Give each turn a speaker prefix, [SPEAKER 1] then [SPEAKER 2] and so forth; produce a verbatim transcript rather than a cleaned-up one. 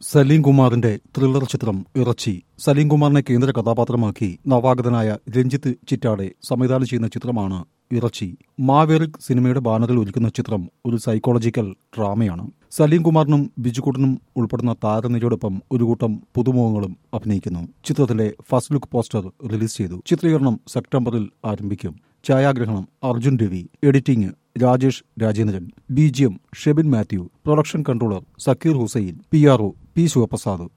[SPEAKER 1] സലീം കുമാറിന്റെ ത്രില്ലർ ചിത്രം ഇറച്ചി. സലീം കുമാറിനെ കേന്ദ്ര കഥാപാത്രമാക്കി നവാഗതനായ രഞ്ജിത്ത് ചിറ്റാടെ സംവിധാനം ചെയ്യുന്ന ചിത്രമാണ് ഇറച്ചി. മാവേറിക് സിനിമയുടെ ബാനറിൽ ഒരുക്കുന്ന ചിത്രം ഒരു സൈക്കോളജിക്കൽ ഡ്രാമയാണ്. സലീം കുമാറിനും ബിജുകുട്ടനും ഉൾപ്പെടുന്ന താരനിരയോടൊപ്പം ഒരു കൂട്ടം പുതുമുഖങ്ങളും അഭിനയിക്കുന്നു. ചിത്രത്തിലെ ഫസ്റ്റ് ലുക്ക് പോസ്റ്റർ റിലീസ് ചെയ്തു. ചിത്രീകരണം സെപ്റ്റംബറിൽ ആരംഭിക്കും. ഛായാഗ്രഹണം Arjun Ravi, editing Rajesh Rajendran, B G M Shebin Mathew, production controller Sakkeer Hussain, P R O P Sivaprasad.